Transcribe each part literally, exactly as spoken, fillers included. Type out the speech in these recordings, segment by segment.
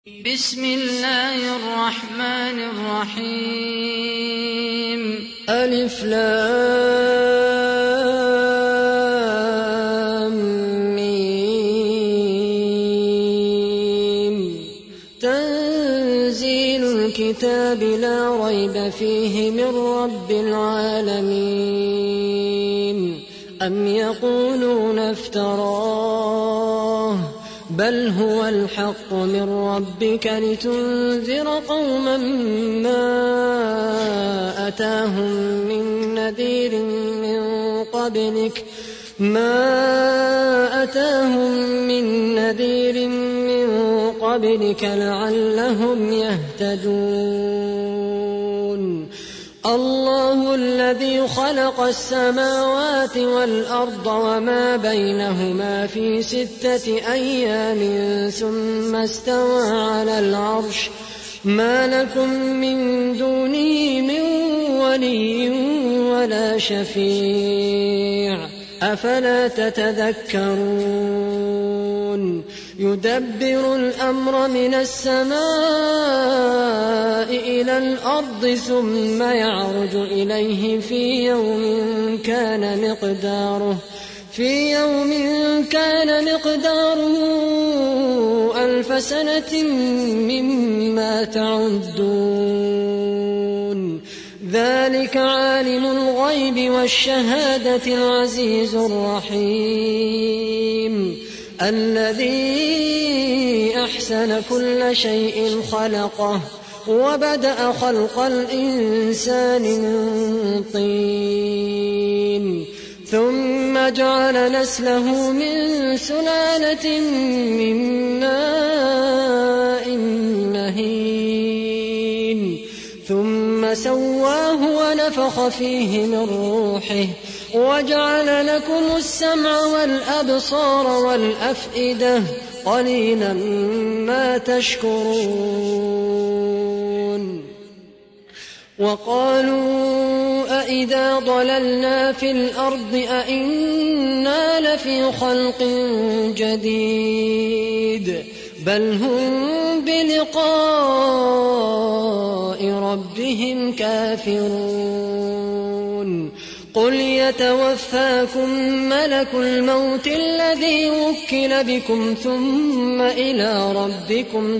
بسم الله الرحمن الرحيم ألف لام ميم تنزيل الكتاب لا ريب فيه من رب العالمين أم يقولون افتراه بل هو الحق من ربك لتنذر قوما ما أتاهم من نذير من قبلك ما أتاهم من نذير من قبلك لعلهم يهتدون الله الذي خلق السماوات والأرض وما بينهما في ستة أيام ثم استوى على العرش ما لكم من دونه من ولي ولا شفيع أفلا تتذكرون يدبر الأمر من السماء إلى الأرض ثم يعرج إليه في يوم كان مقداره في يوم كان مقداره ألف سنة مما تعدون ذلك عالم الغيب والشهادة العزيز الرحيم الذي أحسن كل شيء خلقه وبدأ خلق الإنسان من طين ثم جعل نسله من سلالة من ماء مهين ثم سواه ونفخ فيه من روحه وجعل لكم السمع والأبصار والأفئدة قليلا ما تشكرون وقالوا أئذا ضللنا في الأرض أئنا لفي خلق جديد بل هم بلقاء ربهم كافرون قل يتوفاكم ملك الموت الذي وكل بكم ثم إلى ربكم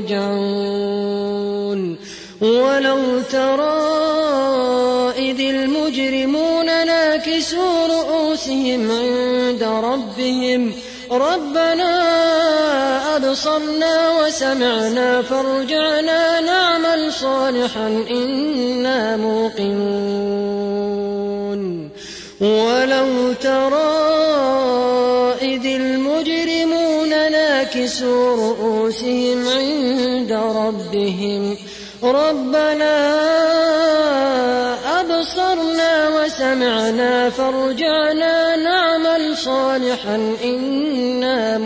ترجعون ولو ترى إذ المجرمون ناكسوا رؤوسهم عند ربهم ربنا أبصرنا وسمعنا فارجعنا نعمل صالحا إنا موقنون ولو ترى إذ المجرمون ناكسوا رؤوسهم عند ربهم ربنا أبصرنا وسمعنا فارجعنا نعمل صالحا إنا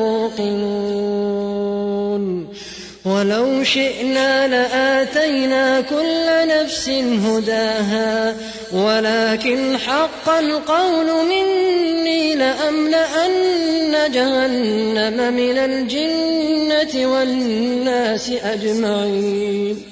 موقنون ولو شئنا لآتينا كل نفس هداها ولكن حق القول مني لأملأن جهنم من الجنة والناس أجمعين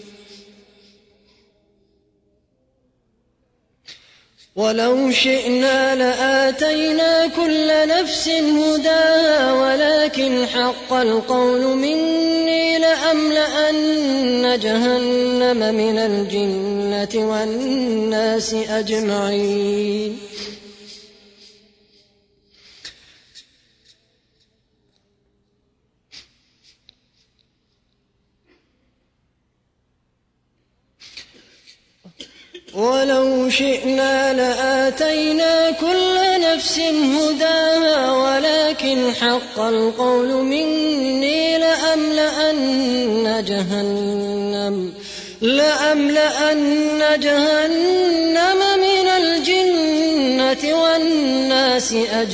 ولو شئنا لآتينا كل نفس هداها ولكن حق القول مني لأملأن جهنم من الجنة والناس أجمعين ولو شئنا لآتينا كل نفس هداها ولكن حق القول مني لأملأن جهنم لأملأن جهنم من الجنة والناس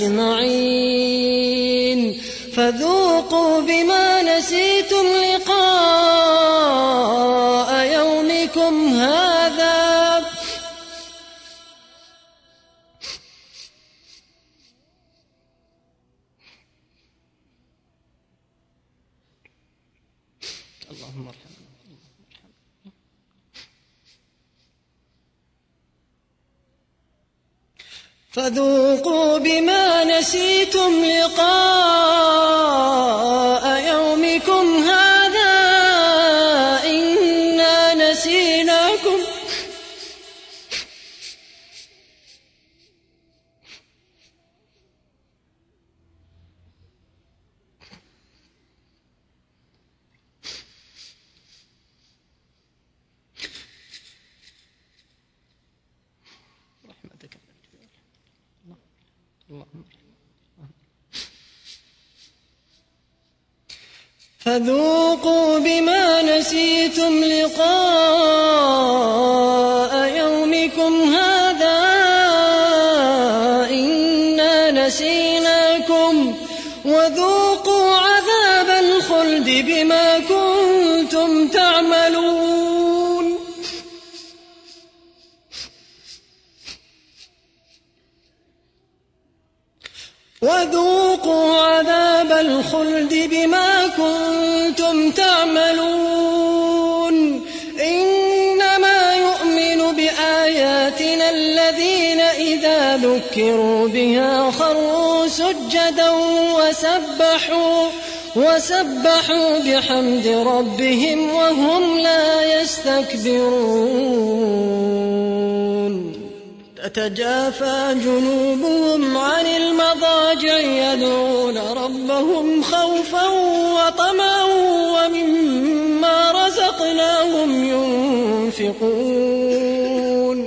أجمعين فذوقوا بما نسيتم لقاء يومكم هذا اللهم ارحمنا. فذوقوا بما نسيتم لقاء يومكم هذا إنا نسيناكم رحمتك. فذوقوا بما نسيتم لقاء يومكم هذا إنا نسيناكم وذوقوا عذاب الخلد بما كنتم تعملون. وذوقوا عذاب الخلد بما كنتم تعملون. إنما يؤمن بآياتنا الذين إذا ذكروا بها خروا سجدا وسبحوا وسبحوا بحمد ربهم وهم لا يستكبرون. تتجافى جنوبهم عن المضاجع يدعون ربهم خوفا وطمعا ومما رزقناهم ينفقون.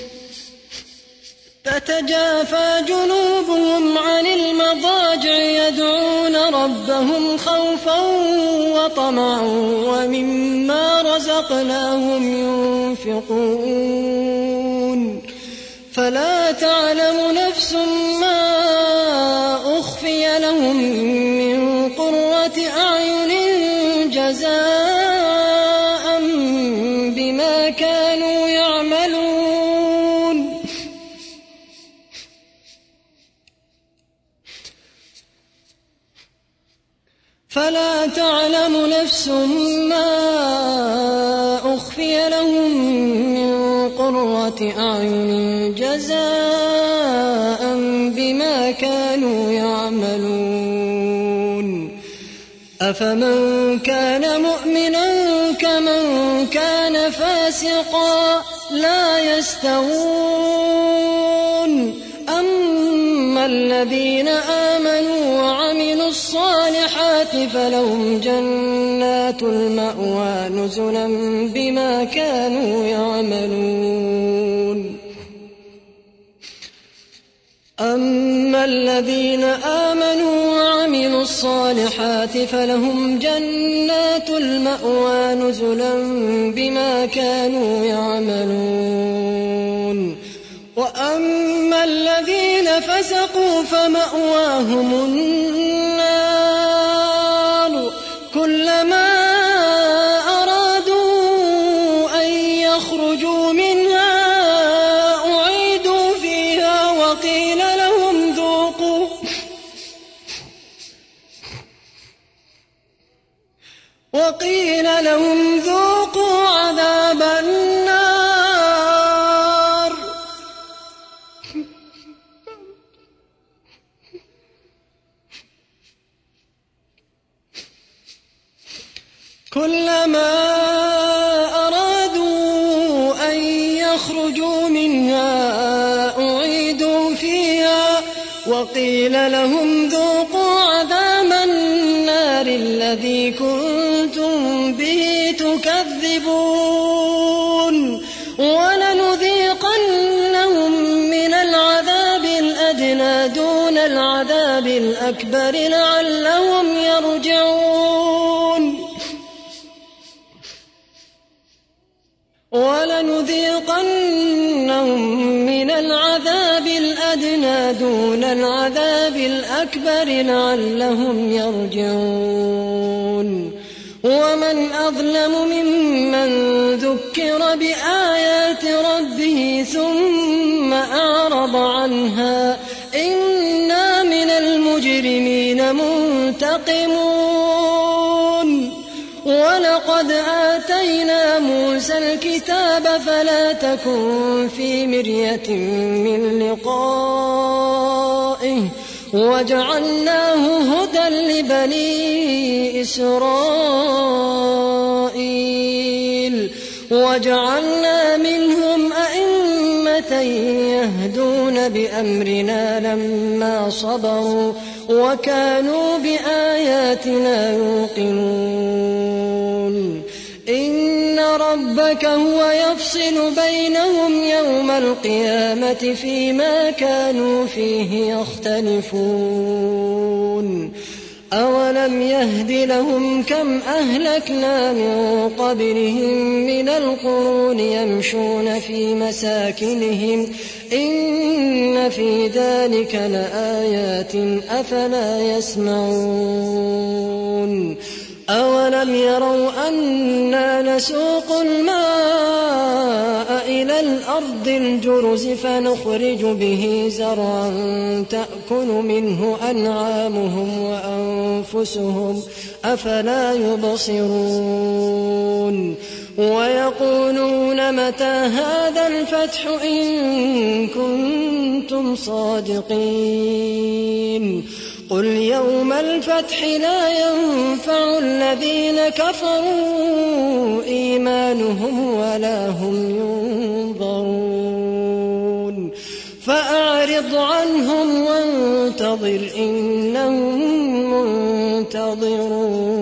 تتجافى جنوبهم عن المضاجع يدعون ربهم خوفا وطمعا ومما رزقناهم ينفقون. فلا تعلم نفس ما أخفي لهم من قرة أعين جزاء بما كانوا يعملون. فلا تعلم نفس ما أخفي لهم من قرة أعين جزاء بما كانوا يعملون. أفمن كان مؤمنا كمن كان فاسقا لا يستوون. أما الذين آمنوا وعملوا الصالحات فلهم جنات المأوى نزلا بما كانوا يعملون. أما الذين آمنوا وعملوا الصالحات فلهم جنات المأوى نزلا بما كانوا يعملون. وأما الذين فسقوا فمأواهم النار كلما أرادوا أن يخرجوا منها أعيدوا فيها وقيل لهم ذوقوا وقيل لهم ذوقوا عذاب النار. كلما أرادوا أن يخرجوا منها أعيدوا فيها وقيل لهم ذوقوا عذاب النار الذي كنتم به تكذبون. ولنذيقنهم من العذاب الأدنى دون العذاب الأكبر لعلهم يرجعون. ولنذيقنهم من العذاب الأدنى دون العذاب الأكبر لعلهم يرجعون. ومن أظلم ممن ذكر بآيات ربه ثم أعرض عنها إنا من المجرمين منتقمون. ولقد ولقد آتينا موسى الكتاب فلا تكن في مرية من لقائه وجعلناه هدى لبني إسرائيل وجعلنا منهم أئمة يهدون بأمرنا لما صبروا وكانوا بآياتنا يوقنون إن ربك هو يفصل بينهم يوم القيامة فيما كانوا فيه يختلفون أولم يهد لهم كم أهلكنا من قبلهم من القرون يمشون في مساكنهم إن في ذلك لآيات أفلا يسمعون أولم يروا أنا نسوق الماء إلى الأرض الجرز فنخرج به زرعا تأكل منه أنعامهم وأنفسهم أفلا يبصرون ويقولون متى هذا الفتح إن كنتم صادقين قل يوم الفتح لا ينفع الذين كفروا إيمانهم ولا هم ينظرون فأعرض عنهم وانتظر إنهم منتظرون.